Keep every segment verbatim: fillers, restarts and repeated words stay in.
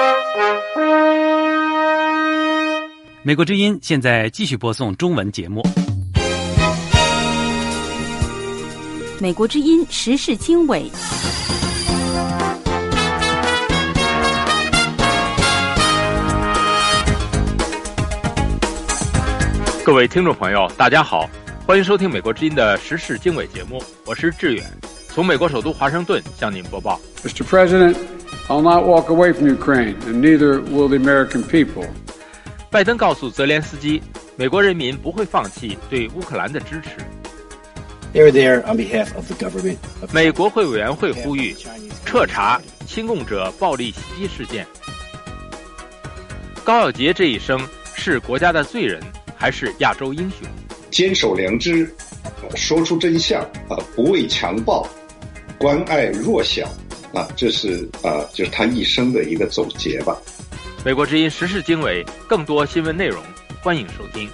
美国之音现在继续播送中文节目。 美国之音时事经纬， 各位听众朋友，大家好，欢迎收听美国之音的时事经纬节目，我是志远，从美国首都华盛顿向您播报。 Mister President, I'll not walk away from Ukraine, and neither will the American people. 拜登告诉泽连斯基，美国人民不会放弃对乌克兰的支持。 They were there on behalf of the government. 美国会委员会呼吁彻查亲共者暴力袭击事件。高耀杰这一生是国家的罪人，还是亚洲英雄？ 坚守良知，说出真相啊，不畏强暴，关爱弱小啊，这是啊，就是他一生的一个总结吧。 美国之音时事经纬，更多新闻内容，欢迎收听。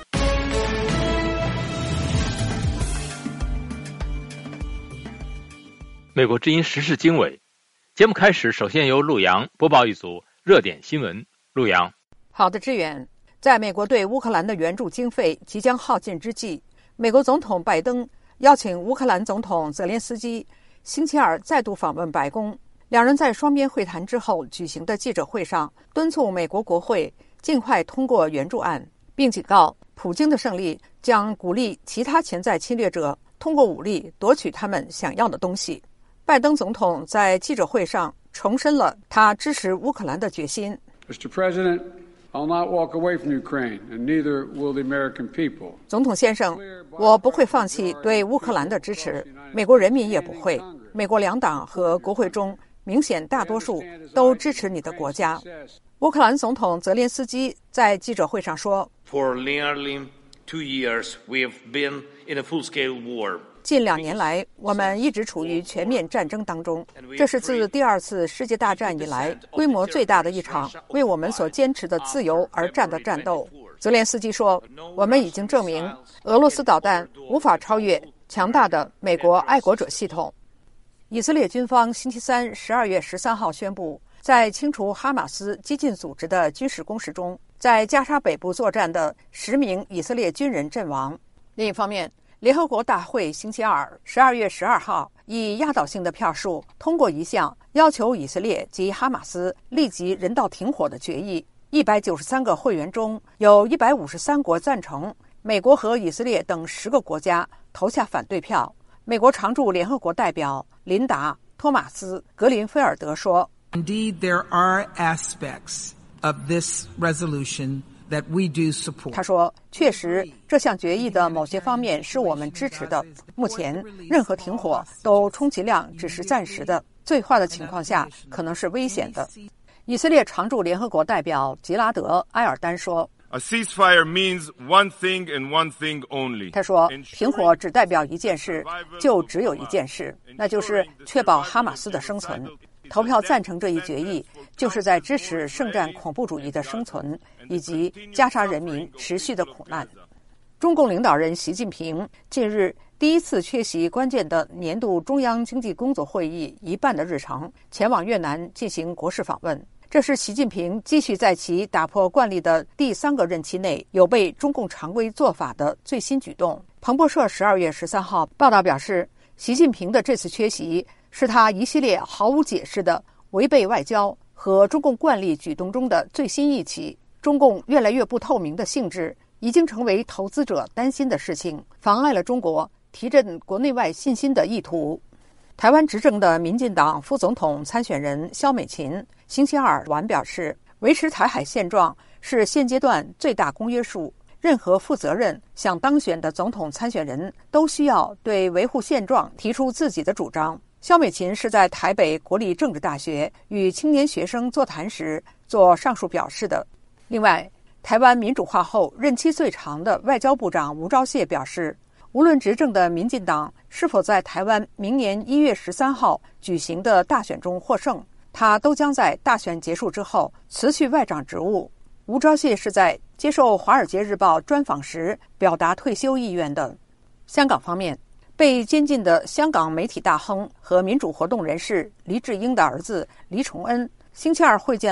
美国之音时事经纬节目开始，首先由陆洋播报一组热点新闻。陆洋， 好的，志远。在美国对乌克兰的援助经费即将耗尽之际，美国总统拜登邀请乌克兰总统泽连斯基星期二再度访问白宫。两人在双边会谈之后举行的记者会上，敦促美国国会尽快通过援助案，并警告普京的胜利将鼓励其他潜在侵略者通过武力夺取他们想要的东西。拜登总统在记者会上重申了他支持乌克兰的决心。 Mister President, I'll not walk away from Ukraine, and neither will the American people. 总统先生，我不会放弃对乌克兰的支持，美国人民也不会。美国两党和国会中明显大多数都支持你的国家。乌克兰总统泽连斯基在记者会上说 For nearly two years, we have been in a full-scale war. 近两年来，我们一直处于全面战争当中，这是自第二次世界大战以来规模最大的一场为我们所坚持的自由而战的战斗。泽连斯基说，我们已经证明俄罗斯导弹无法超越强大的美国爱国者系统。以色列军方星期三十二月十三号宣布，在清除哈马斯激进组织的军事攻势中，在加沙北部作战的十名以色列军人阵亡。另一方面，联合国大会星期二十二月十二号以压倒性的票数通过一项要求以色列及哈马斯立即人道停火的决议。一百九十三个会员中有一百五十三国赞成，美国和以色列等十个国家投下反对票。美国常驻联合国代表琳达·托马斯·格林菲尔德说 Indeed, there are aspects of this resolution that we do support. 他说，确实这项决议的某些方面是我们支持的。目前任何停火都充其量只是暂时的，最坏的情况下可能是危险的。以色列常驻联合国代表吉拉德·埃尔丹说 A ceasefire means one thing and one thing only. 他说，停火只代表一件事，就只有一件事，那就是确保哈马斯的生存。投票赞成这一决议，就是在支持圣战恐怖主义的生存，以及加沙人民持续的苦难。中共领导人习近平近日第一次缺席关键的年度中央经济工作会议一半的日程，前往越南进行国事访问。这是习近平继续在其打破惯例的第三个任期内有悖中共常规做法的最新举动。彭博社十二月十三号报道表示，习近平的这次缺席是他一系列毫无解释的违背外交和中共惯例举动中的最新一起。中共越来越不透明的性质已经成为投资者担心的事情，妨碍了中国提振国内外信心的意图。台湾执政的民进党副总统参选人萧美琴星期二晚表示，维持台海现状是现阶段最大公约数，任何负责任想当选的总统参选人都需要对维护现状提出自己的主张。萧美琴是在台北国立政治大学与青年学生座谈时做上述表示的。另外，台湾民主化后任期最长的外交部长吴钊燮表示，无论执政的民进党是否在台湾明年一月十三号举行的大选中获胜，他都将在大选结束之后辞去外长职务。吴钊燮是在接受《华尔街日报》专访时表达退休意愿的。香港方面，被监禁的香港媒体大亨和民主活动人士黎智英的儿子黎崇恩星期二会见了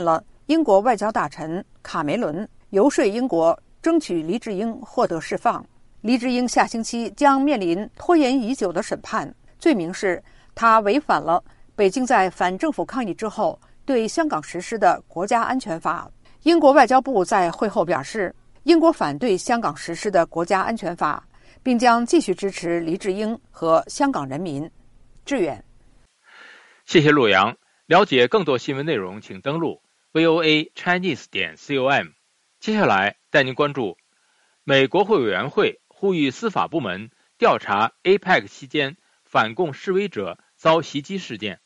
英国外交大臣卡梅伦游说英国争取黎智英获得释放。黎智英下星期将面临拖延已久的审判，罪名是他违反了北京在反政府抗议之后对香港实施的国家安全法。英国外交部在会后表示，英国反对香港实施的国家安全法，并将继续支持黎智英和香港人民。志远， 谢谢陆阳。了解更多新闻内容，请登录 V O A Chinese 点 com。接下来带您关注美国会委员会呼吁司法部门调查 A P E C 期间反共示威者遭袭击事件。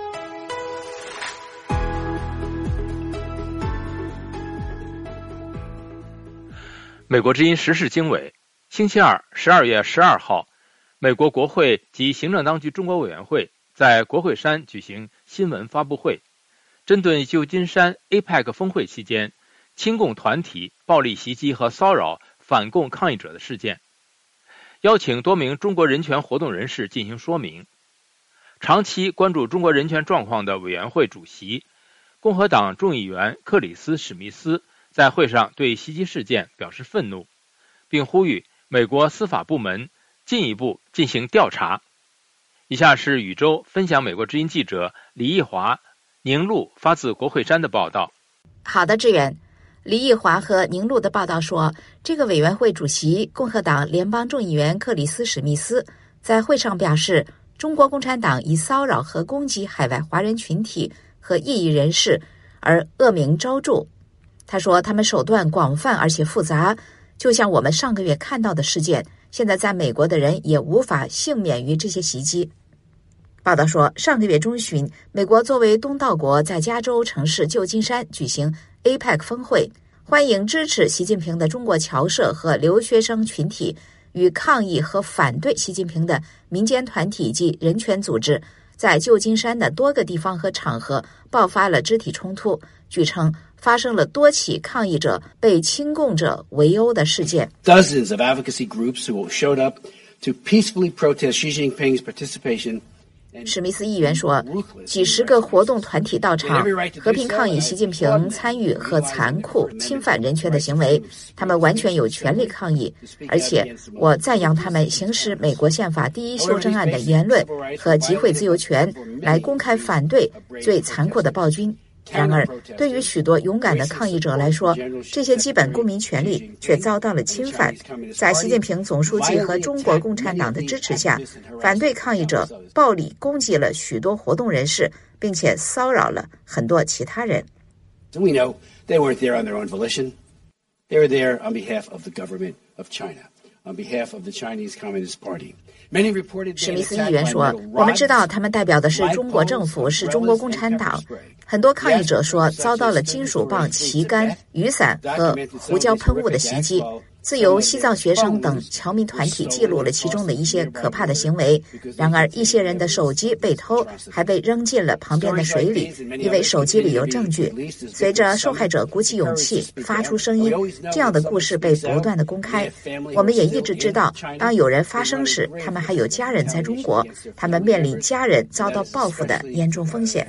美国之音时事经纬，星期二十二月十二号，美国国会及行政当局中国委员会在国会山举行新闻发布会，针对旧金山 A P E C 峰会期间亲共团体暴力袭击和骚扰反共抗议者的事件，邀请多名中国人权活动人士进行说明。长期关注中国人权状况的委员会主席、共和党众议员克里斯·史密斯在会上对袭击事件表示愤怒，并呼吁美国司法部门进一步进行调查。以下是宇宙分享美国之音记者李义华、宁路发自国会山的报道。 好的，志远。李义华和宁路的报道说，这个委员会主席、共和党联邦众议员克里斯·史密斯在会上表示，中国共产党以骚扰和攻击海外华人群体和异议人士而恶名昭著。他说，他们手段广泛而且复杂，就像我们上个月看到的事件，现在在美国的人也无法幸免于这些袭击。报道说，上个月中旬，美国作为东道国在加州城市旧金山举行 A P E C 峰会，欢迎支持习近平的中国侨社和留学生群体与抗议和反对习近平的民间团体及人权组织在旧金山的多个地方和场合爆发了肢体冲突，据称发生了多起抗议者被亲共者围殴的事件。 Dozens of advocacy groups who showed up to peacefully protest Xi Jinping's participation。 史密斯议员说，几十个活动团体到场，和平抗议习近平参与和残酷侵犯人权的行为，他们完全有权利抗议，而且我赞扬他们行使美国宪法第一修正案的言论和集会自由权，来公开反对最残酷的暴君。然而，对于许多勇敢的抗议者来说，这些基本公民权利却遭到了侵犯。在习近平总书记和中国共产党的支持下，反对抗议者暴力攻击了许多活动人士，并且骚扰了很多其他人。 We know they weren't there on their own volition. They were there on behalf of the government of China, on behalf of the Chinese Communist Party. 史密斯议员说，我们知道他们代表的是中国政府，是中国共产党。很多抗议者说遭到了金属棒、旗杆、雨伞和胡椒喷雾的袭击。自由西藏学生等侨民团体记录了其中的一些可怕的行为。然而，一些人的手机被偷，还被扔进了旁边的水里，因为手机里有证据。随着受害者鼓起勇气发出声音，这样的故事被不断的公开。我们也一直知道，当有人发声时，他们还有家人在中国，他们面临家人遭到报复的严重风险。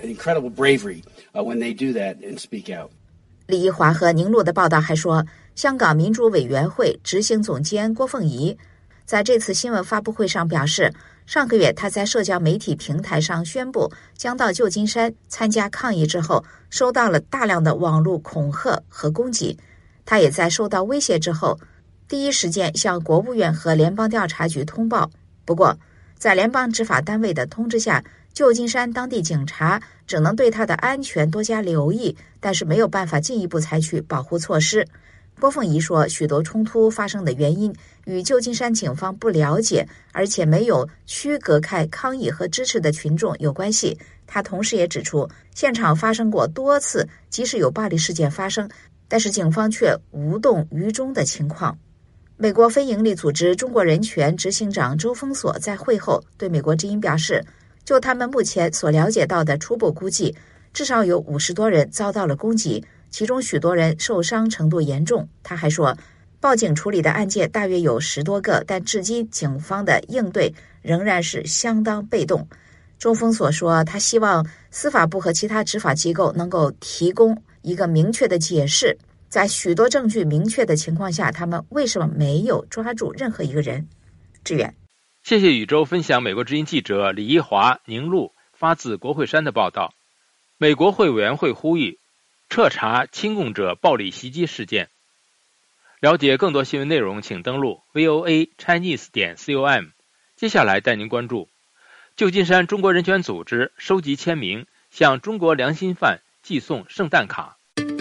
李义华和宁路的报道还说，香港民主委员会执行总监郭凤仪在这次新闻发布会上表示，上个月他在社交媒体平台上宣布将到旧金山参加抗议之后，收到了大量的网络恐吓和攻击。他也在受到威胁之后，第一时间向国务院和联邦调查局通报。不过，在联邦执法单位的通知下，旧金山当地警察只能对他的安全多加留意，但是没有办法进一步采取保护措施。郭凤仪说，许多冲突发生的原因与旧金山警方不了解，而且没有区隔开抗议和支持的群众有关系。他同时也指出，现场发生过多次即使有暴力事件发生，但是警方却无动于衷的情况。美国非营利组织中国人权执行长周峰锁在会后对美国之音表示，就他们目前所了解到的初步估计，至少有五十多人遭到了攻击，其中许多人受伤程度严重。他还说，报警处理的案件大约有十多个，但至今警方的应对仍然是相当被动。周峰锁说，他希望司法部和其他执法机构能够提供一个明确的解释，在许多证据明确的情况下，他们为什么没有抓住任何一个人？志远， 谢谢宇宙分享美国之音记者李一华、宁路发自国会山的报道。美国会委员会呼吁彻查亲共者暴力袭击事件。了解更多新闻内容，请登录 V O A Chinese 点 com。接下来带您关注旧金山中国人权组织收集签名，向中国良心犯寄送圣诞卡。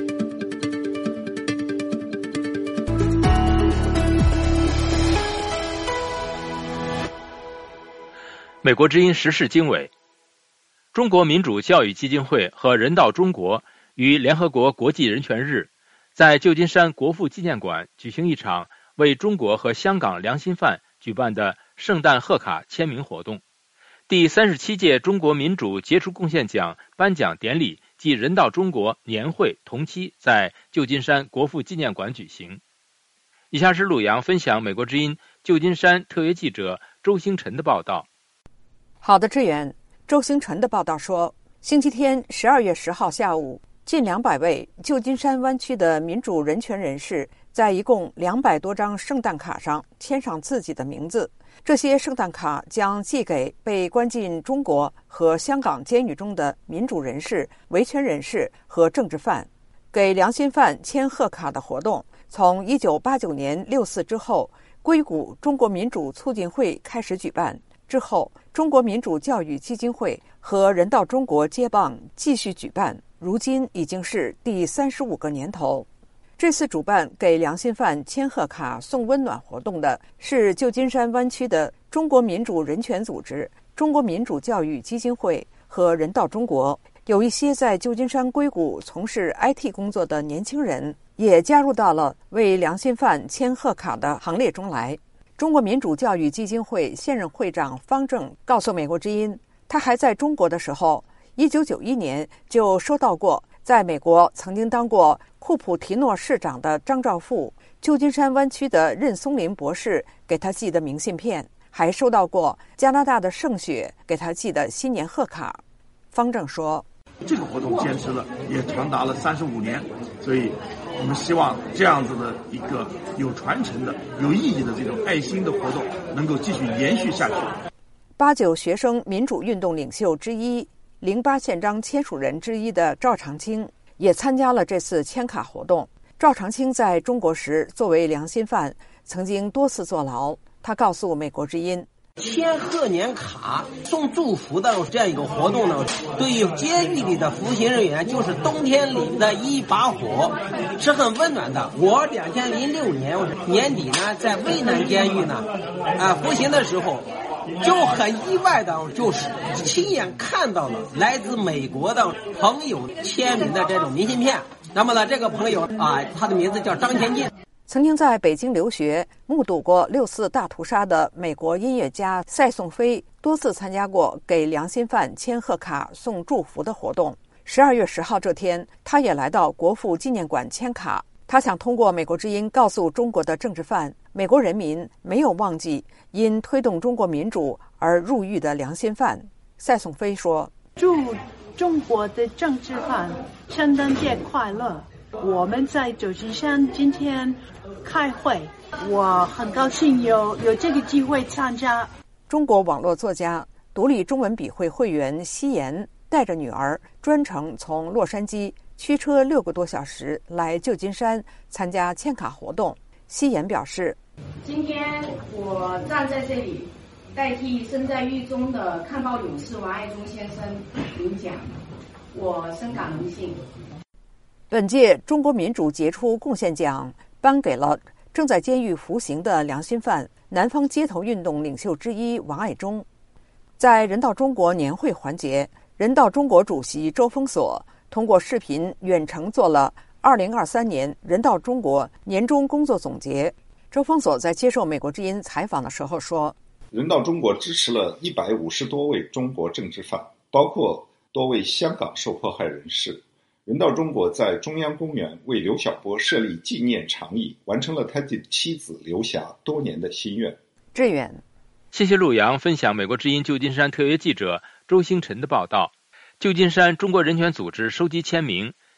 美国之音时事经纬，中国民主教育基金会和人道中国于联合国国际人权日在旧金山国父纪念馆举行一场为中国和香港良心犯举办的圣诞贺卡签名活动。第三十七届中国民主杰出贡献奖颁奖典礼暨人道中国年会同期在旧金山国父纪念馆举行。以下是陆洋分享美国之音旧金山特约记者周星辰的报道。 好的，志远。周星辰的报道说，星期天十二月十号下午，近两百位旧金山湾区的民主人权人士在一共两百多张圣诞卡上签上自己的名字。这些圣诞卡将寄给被关进中国和香港监狱中的民主人士、维权人士和政治犯。给良心犯签贺卡的活动从一九八九年六四之后，硅谷中国民主促进会开始举办。之后，中国民主教育基金会和人道中国接棒继续举办，如今已经是第三十五个年头。这次主办给良心犯签贺卡送温暖活动的是旧金山湾区的中国民主人权组织、中国民主教育基金会和人道中国。有一些在旧金山硅谷从事 I T 工作的年轻人也加入到了为良心犯签贺卡的行列中来。中国民主教育基金会现任会长方正告诉美国之音，他还在中国的时候，一九九一年就收到过在美国曾经当过库普提诺市长的张兆富、旧金山湾区的任松林博士给他寄的明信片，还收到过加拿大的盛雪给他寄的新年贺卡。方正说， 这个活动坚持了也长达了三十五年，所以我们希望这样子的一个有传承的、有意义的这种爱心的活动能够继续延续下去。 八九学生民主运动领袖之一、零八宪章签署人之一的赵长青也参加了这次签卡活动。赵长青在中国时作为良心犯，曾经多次坐牢。他告诉美国之音， 签贺年卡送祝福的这样一个活动呢，对于监狱里的服刑人员就是冬天里的一把火，是很温暖的。我两千零六年年底呢，在渭南监狱呢，啊服刑的时候，就很意外的，就是亲眼看到了来自美国的朋友签名的这种明信片。那么呢，这个朋友啊，他的名字叫张前进。 曾经在北京留学、目睹过六四大屠杀的美国音乐家赛颂菲，多次参加过给良心犯签贺卡送祝福的活动。十二月十号这天，他也来到国父纪念馆签卡。他想通过美国之音告诉中国的政治犯，美国人民没有忘记因推动中国民主而入狱的良心犯。赛颂菲说：“ 祝中国的政治犯圣诞节快乐！我们在旧金山今天开会，我很高兴有有这个机会参加。” 中国网络作家、独立中文笔会会员奚言带着女儿专程从洛杉矶驱车六个多小时来旧金山参加签卡活动。奚言表示：“ 今天我站在这里，代替身在狱中的抗暴勇士王爱忠先生领奖，我深感荣幸。” 本届中国民主杰出贡献奖颁给了正在监狱服刑的良心犯、南方街头运动领袖之一王爱忠。在人道中国年会环节，人道中国主席周峰锁通过视频远程做了二零二三年人道中国年终工作总结。周峰锁在接受美国之音采访的时候说：“ 人道中国支持了一百五十多位中国政治犯，包括多位香港受迫害人士。人道中国在中央公园为刘晓波设立纪念长椅，完成了他的妻子刘霞多年的心愿。” 志远， 谢谢陆洋分享美国之音旧金山特约记者周星辰的报道。旧金山中国人权组织收集签名，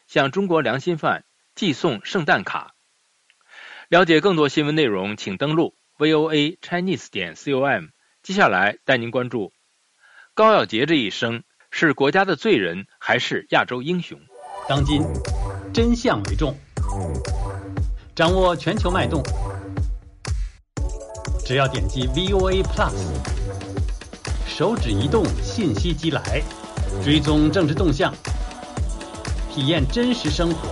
向中国良心犯寄送圣诞卡。了解更多新闻内容，请登录 V O A Chinese 点 com。接下来带您关注高耀洁这一生是国家的罪人还是亚洲英雄？ 当今真相为重，掌握全球脉动，只要点击 V O A Plus， 手指一动，信息即来，追踪政治动向，体验真实生活。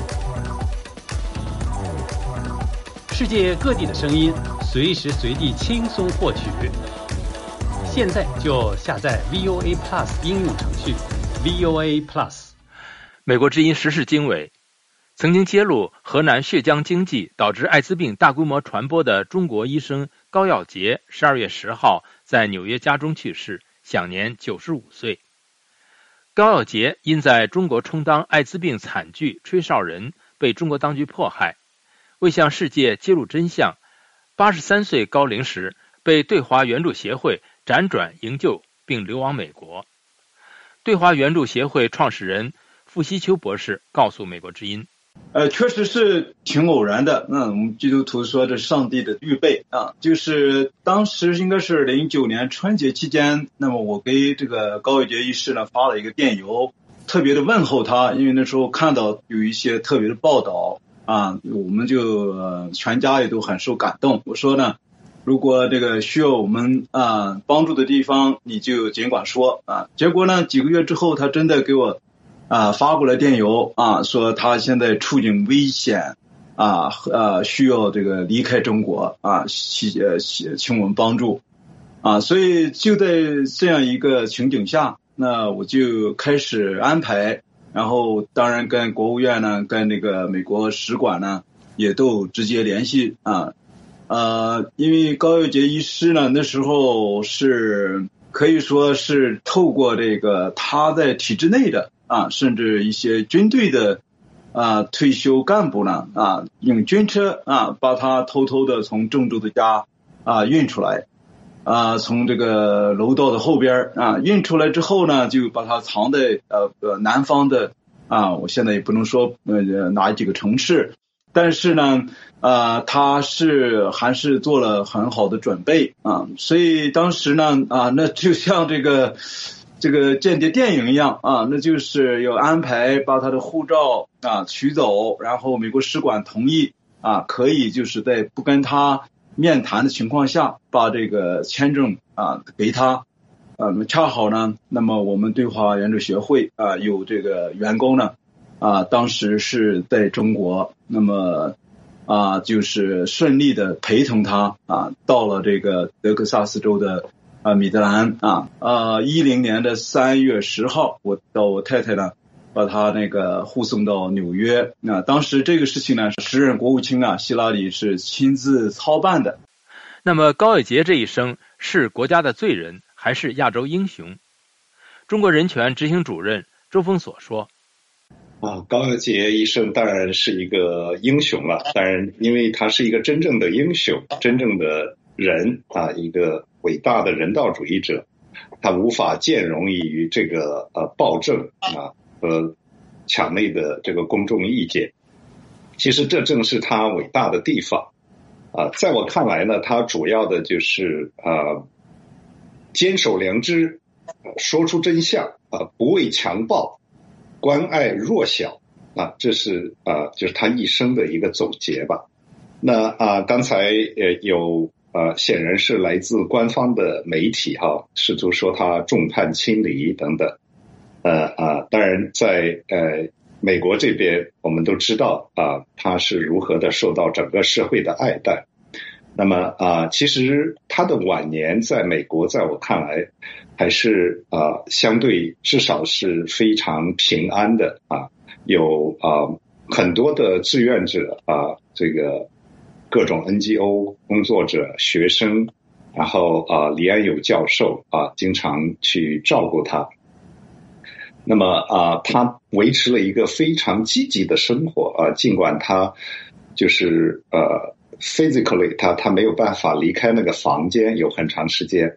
世界各地的声音，随时随地轻松获取。现在就下载 V O A Plus 应用程序 V O A Plus。 美国之音时事经纬曾经揭露河南血浆经济导致艾滋病大规模传播的中国医生高耀洁十二月十号在纽约家中去世，享年九十五岁。高耀洁因在中国充当艾滋病惨剧吹哨人，被中国当局迫害。为向世界揭露真相，八十三岁高龄时被对华援助协会辗转营救并流亡美国。对华援助协会创始人傅希秋博士告诉美国之音， 呃，确实是挺偶然的。那我们基督徒说这是上帝的预备啊，就是当时应该是零九年春节期间，那么我给这个高耀洁医师呢发了一个电邮，特别的问候他，因为那时候看到有一些特别的报道啊，我们就、呃、全家也都很受感动。我说呢，如果这个需要我们啊帮助的地方，你就尽管说啊。结果呢，几个月之后，他真的给我啊发过来电邮啊，说他现在处境危险啊，呃需要这个离开中国啊，请呃请我们帮助啊。所以就在这样一个情景下，那我就开始安排，然后当然跟国务院呢，跟那个美国使馆呢，也都直接联系啊。呃，因为高耀洁医师呢，那时候是可以说是透过这个他在体制内的啊，甚至一些军队的啊退休干部呢啊，用军车啊把他偷偷的从郑州的家啊运出来啊，从这个楼道的后边啊运出来之后呢，就把他藏在呃呃南方的啊，我现在也不能说呃哪几个城市。但是呢，呃，他是还是做了很好的准备啊，所以当时呢，啊，那就像这个这个间谍电影一样啊，那就是要安排把他的护照啊取走，然后美国使馆同意啊，可以就是在不跟他面谈的情况下，把这个签证啊给他。呃，恰好呢，那么我们对华援助协会啊有这个员工呢。啊，当时是在中国，那么啊，就是顺利的陪同他啊，到了这个德克萨斯州的啊米德兰啊，呃，一零年的三月十号，我到我太太呢，把他那个护送到纽约。那当时这个事情呢，时任国务卿啊，希拉里是亲自操办的。 那么高耀洁这一生是国家的罪人还是亚洲英雄？中国人权执行主任周峰所说。 啊，高耀洁医生当然是一个英雄了，当然因为他是一个真正的英雄，真正的人啊，一个伟大的人道主义者，他无法见容于这个呃暴政啊和强烈的这个公众意见。其实这正是他伟大的地方啊，在我看来呢，他主要的就是啊坚守良知，说出真相啊，不畏强暴。关爱弱小啊，这是啊，就是他一生的一个总结吧。那啊，刚才呃有呃，显然是来自官方的媒体哈，试图说他众叛亲离等等。呃啊，当然在呃美国这边，我们都知道啊，他是如何的受到整个社会的爱戴。那么啊，其实他的晚年在美国，在我看来还是啊相对至少是非常平安的啊，有啊很多的志愿者啊，这个各种 N G O 工作者、学生，然后啊李安友教授啊经常去照顾他。那么啊，他维持了一个非常积极的生活啊，尽管他就是呃。physically 他他没有办法离开那个房间有很长时间，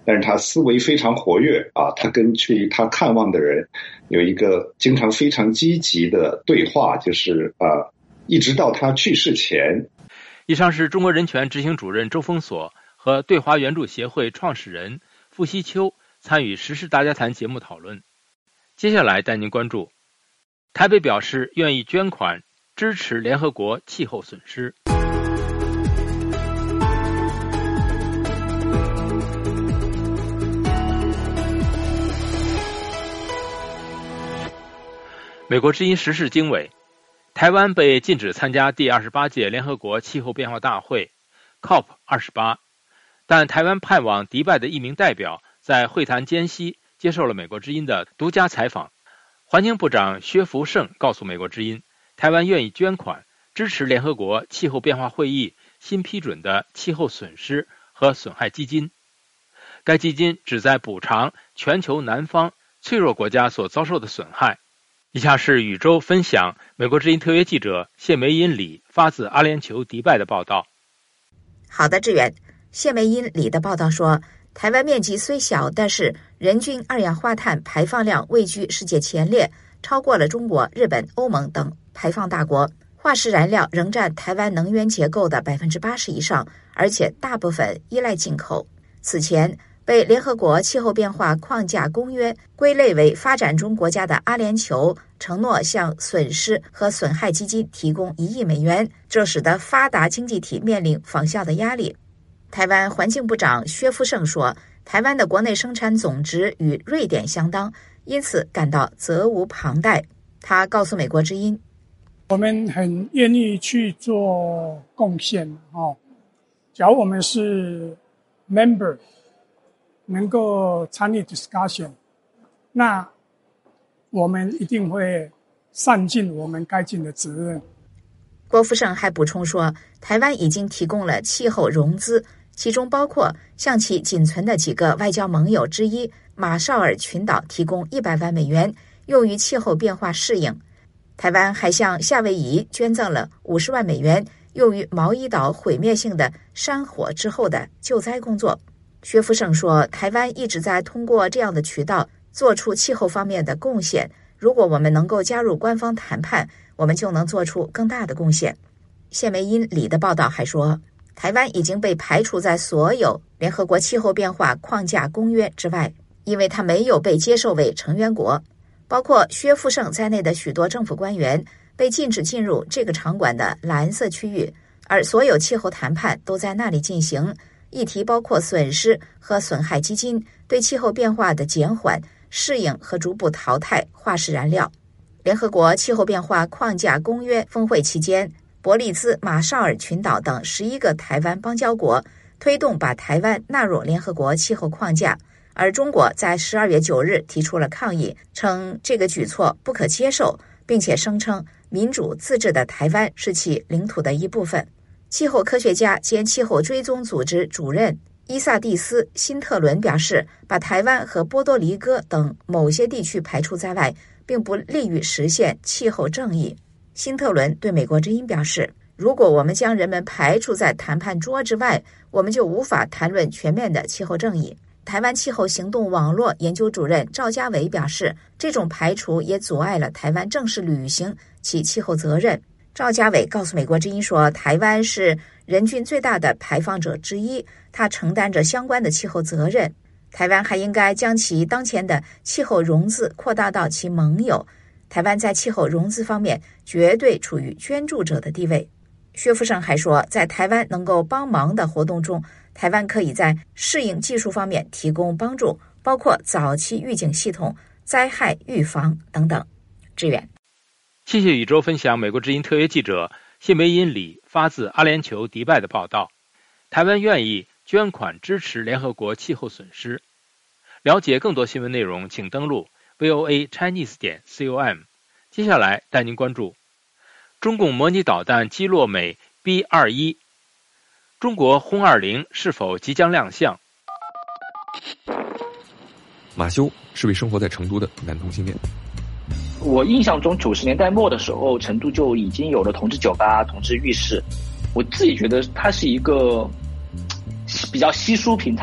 但是他思维非常活跃啊，他跟去他看望的人有一个经常非常积极的对话，就是啊，一直到他去世前。 以上是中国人权执行主任周峰所和对华援助协会创始人傅希秋参与时事大家谈节目讨论。接下来带您关注，台北表示愿意捐款支持联合国气候损失。美国之音时事经纬，台湾被禁止参加第二十八届联合国气候变化大会 C O P 二十八， 但台湾派往迪拜的一名代表在会谈间隙接受了美国之音的独家采访。环境部长薛福胜告诉美国之音，台湾愿意捐款支持联合国气候变化会议新批准的气候损失和损害基金。该基金旨在补偿全球南方脆弱国家所遭受的损害。以下是宇宙分享美国之音特约记者谢梅因里发自阿联酋迪拜的报道。 好的，志远。谢梅因里的报道说，台湾面积虽小，但是人均二氧化碳排放量位居世界前列，超过了中国、日本、欧盟等排放大国。化石燃料仍占台湾能源结构的 百分之八十 以上，而且大部分依赖进口。此前被联合国气候变化框架公约归类为发展中国家的阿联酋承诺向损失和损害基金提供一亿美元，这使得发达经济体面临仿效的压力。台湾环境部长薛福胜说，台湾的国内生产总值与瑞典相当，因此感到责无旁贷。他告诉美国之音， 我们很愿意去做贡献哦。假如我们是 member 能够参与 discussion， 那我们一定会善尽我们该尽的责任。 郭福胜还补充说，台湾已经提供了气候融资，其中包括向其仅存的几个外交盟友之一马绍尔群岛提供一百万美元，用于气候变化适应。台湾还向夏威夷捐赠了五十万美元，用于毛伊岛毁灭性的山火之后的救灾工作。薛福胜说，台湾一直在通过这样的渠道做出气候方面的贡献，如果我们能够加入官方谈判，我们就能做出更大的贡献。谢梅因里的报道还说，台湾已经被排除在所有联合国气候变化框架公约之外，因为它没有被接受为成员国。包括薛福胜在内的许多政府官员被禁止进入这个场馆的蓝色区域，而所有气候谈判都在那里进行。议题包括损失和损害基金、对气候变化的减缓、适应和逐步淘汰化石燃料。联合国气候变化框架公约峰会期间，伯利兹、马绍尔群岛等十一个台湾邦交国推动把台湾纳入联合国气候框架，而中国在十二月九日提出了抗议，称这个举措不可接受，并且声称民主自治的台湾是其领土的一部分。气候科学家兼气候追踪组织主任伊萨蒂斯·辛特伦表示，把台湾和波多黎各等某些地区排除在外，并不利于实现气候正义。辛特伦对美国之音表示，如果我们将人们排除在谈判桌之外，我们就无法谈论全面的气候正义。台湾气候行动网络研究主任赵家伟表示，这种排除也阻碍了台湾正式履行其气候责任。赵家伟告诉美国之音说，台湾是人均最大的排放者之一，它承担着相关的气候责任。台湾还应该将其当前的气候融资扩大到其盟友。台湾在气候融资方面绝对处于捐助者的地位。薛福胜还说，在台湾能够帮忙的活动中，台湾可以在适应技术方面提供帮助，包括早期预警系统、灾害预防等等。志远， 谢谢宇宙分享美国之音特约记者谢梅因里发自阿联酋迪拜的报道。台湾愿意捐款支持联合国气候损失。了解更多新闻内容，请登录 V O A Chinese 点 com。接下来带您关注中共模拟导弹击落美 B 二十一， 中国轰二零是否即将亮相？ 马修是位生活在成都的男同性恋。 我印象中九十年代末的时候，成都就已经有了同志酒吧、同志浴室。我自己觉得它是一个比较稀疏平常的，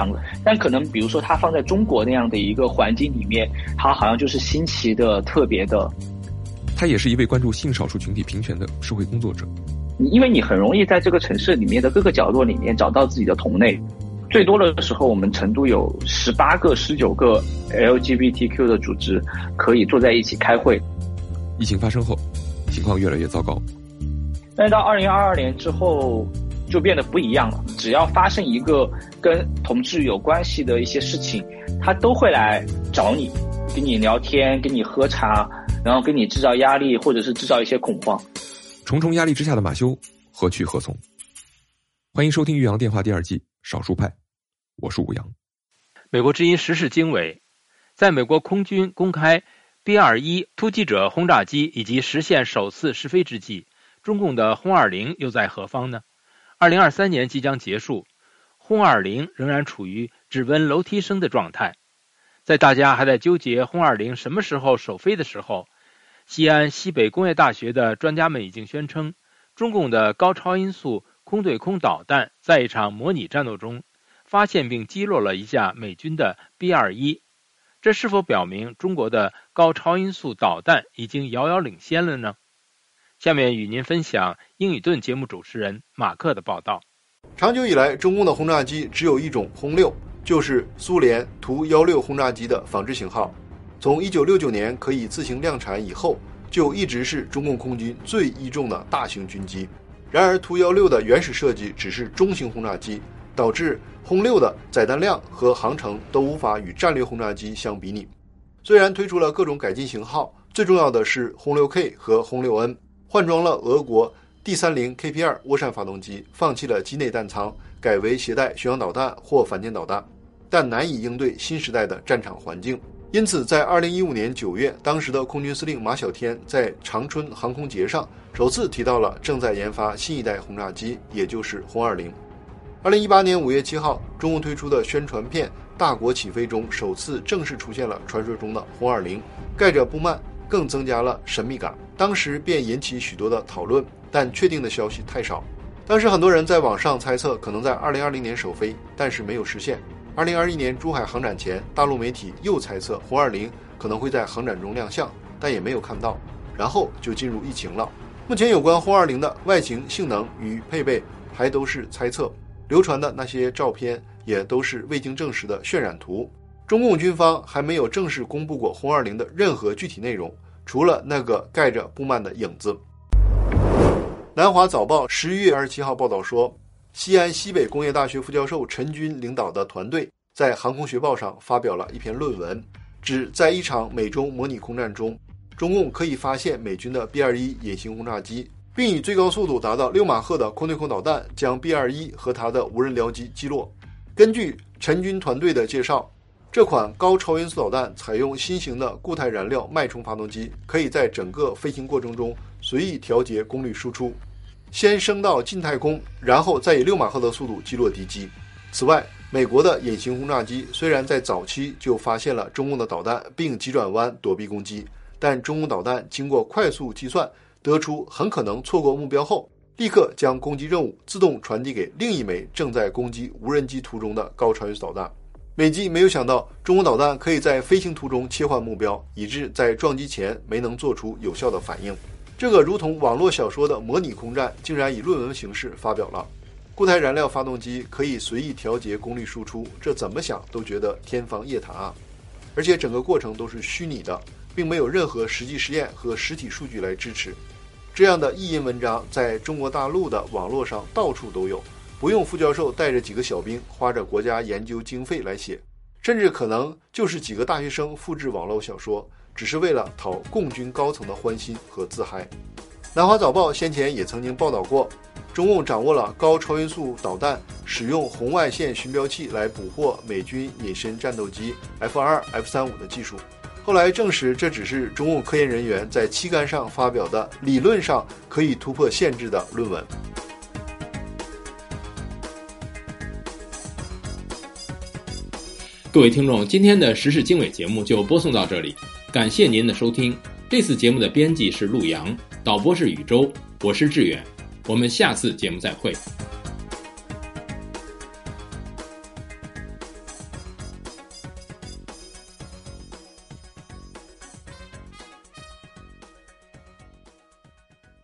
但可能比如说它放在中国那样的一个环境里面，它好像就是新奇的、特别的。 他也是一位关注性少数群体平权的社会工作者。 因为你很容易在这个城市里面的各个角落里面找到自己的同类。最多的时候，我们成都有十八个、十九个 L G B T Q 的组织可以坐在一起开会。 疫情发生后，情况越来越糟糕。 但是到二零二二年之后，就变得不一样了。只要发生一个跟同志有关系的一些事情，他都会来找你，跟你聊天，跟你喝茶，然后跟你制造压力，或者是制造一些恐慌。 重重压力之下的马修何去何从？欢迎收听《岳阳电话》第二季少数派，我是武阳。 美国之音时事经纬，在美国空军公开 B 二十一 突击者轰炸机以及实现首次试飞之际，中共的轰二零又在何方呢？二零二三年即将结束，轰二零仍然处于只闻楼梯声的状态。在大家还在纠结轰二零什么时候首飞的时候，西安西北工业大学的专家们已经宣称，中共的高超音速空对空导弹在一场模拟战斗中发现并击落了一架美军的 B 二十一。这是否表明中国的高超音速导弹已经遥遥领先了呢？下面与您分享英语盾节目主持人马克的报道。 长久以来，中共的轰炸机只有一种轰六，就是苏联图幺六轰炸机的仿制型号。从一九六九年可以自行量产以后，就一直是中共空军最倚重的大型军机。然而图幺六的原始设计只是中型轰炸机，导致轰六的载弹量和航程都无法与战略轰炸机相比拟。虽然推出了各种改进型号，最重要的是轰六 K 和轰六 N， 换装了俄国 D 三十 K P 二 涡扇发动机，放弃了机内弹仓，改为携带巡洋导弹或反舰导弹，但难以应对新时代的战场环境。因此在二零一五年九月，当时的空军司令马晓天在长春航空节上首次提到了正在研发新一代轰炸机，也就是轰二零。二零一八年五月七号，中共推出的宣传片《大国起飞》中首次正式出现了传说中的轰二零，盖着布幔，更增加了神秘感。当时便引起许多的讨论，但确定的消息太少。当时很多人在网上猜测可能在二零二零年首飞，但是没有实现。二零二一年珠海航展前，大陆媒体又猜测轰二零可能会在航展中亮相，但也没有看到。然后就进入疫情了。目前有关轰二零的外形、性能与配备还都是猜测，流传的那些照片也都是未经证实的渲染图。中共军方还没有正式公布过轰二零的任何具体内容，除了那个盖着布幔的影子。南华早报十一月二十七号报道说，西安西北工业大学副教授陈军领导的团队在航空学报上发表了一篇论文，指在一场美中模拟空战中，中共可以发现美军的 B 二十一 隐形轰炸机，并以最高速度达到六马赫的空对空导弹将 B 二十一 和它的无人僚机击落。根据陈军团队的介绍，这款高超音速导弹采用新型的固态燃料脉冲发动机，可以在整个飞行过程中随意调节功率输出，先升到近太空，然后再以六马赫的速度击落敌机。此外，美国的隐形轰炸机虽然在早期就发现了中共的导弹并急转弯躲避攻击，但中共导弹经过快速计算得出很可能错过目标后，立刻将攻击任务自动传递给另一枚正在攻击无人机途中的高超音速导弹。美机没有想到中共导弹可以在飞行途中切换目标，以致在撞击前没能做出有效的反应。这个如同网络小说的模拟空战竟然以论文形式发表了。固态燃料发动机可以随意调节功率输出，这怎么想都觉得天方夜谭啊！而且整个过程都是虚拟的，并没有任何实际实验和实体数据来支持。这样的意淫文章在中国大陆的网络上到处都有，不用副教授带着几个小兵花着国家研究经费来写，甚至可能就是几个大学生复制网络小说，只是为了讨共军高层的欢心和自嗨。南华早报先前也曾经报道过，中共掌握了高超音速导弹使用红外线寻标器来捕获美军隐身战斗机 F 二十二、F 三十五 的技术。后来证实这只是中共科研人员在期刊上发表的理论上可以突破限制的论文。 各位听众，今天的时事经纬节目就播送到这里，感谢您的收听。这次节目的编辑是陆阳，导播是宇宙，我是志远，我们下次节目再会。